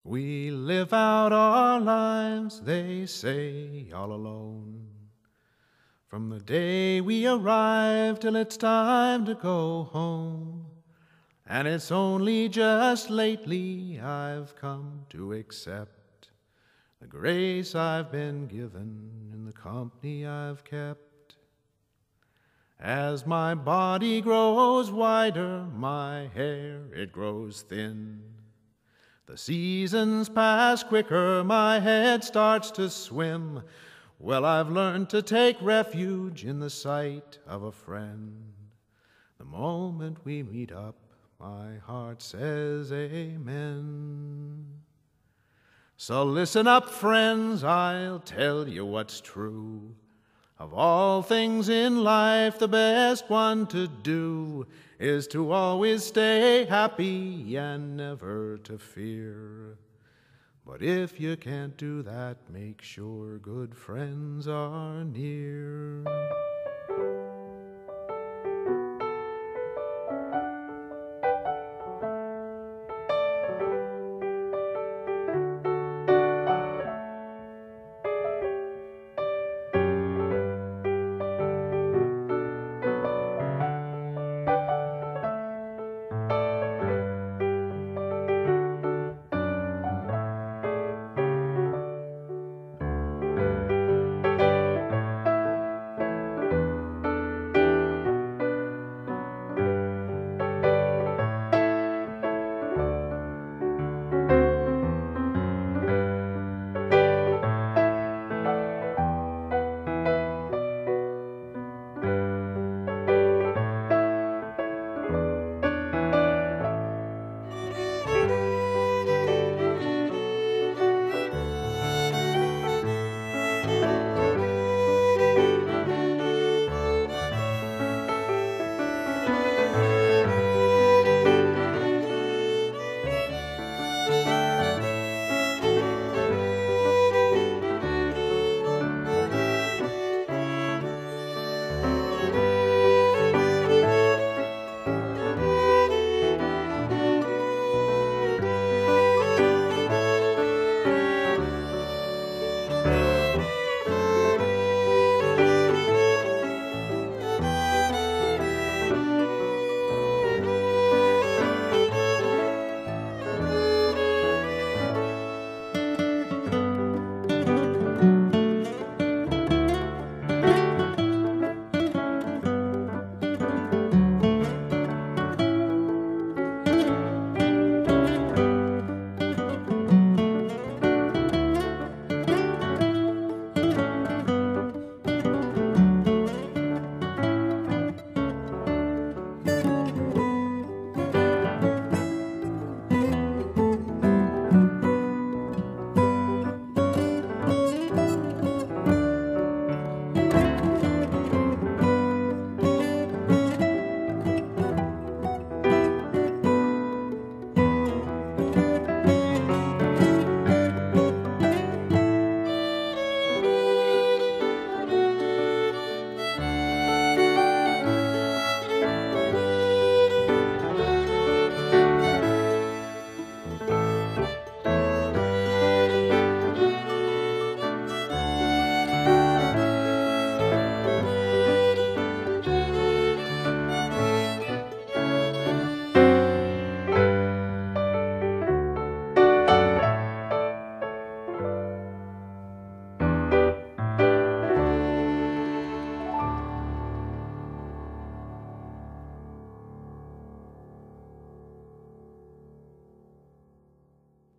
We live out our lives, they say, all alone. From the day we arrive till it's time to go home. And it's only just lately I've come to accept the grace I've been given in the company I've kept. As my body grows wider, my hair, it grows thin. The seasons pass quicker, my head starts to swim. Well, I've learned to take refuge in the sight of a friend. The moment we meet up, my heart says amen. So listen up, friends, I'll tell you what's true. Of all things in life, the best one to do is to always stay happy and never to fear. But if you can't do that, make sure good friends are near.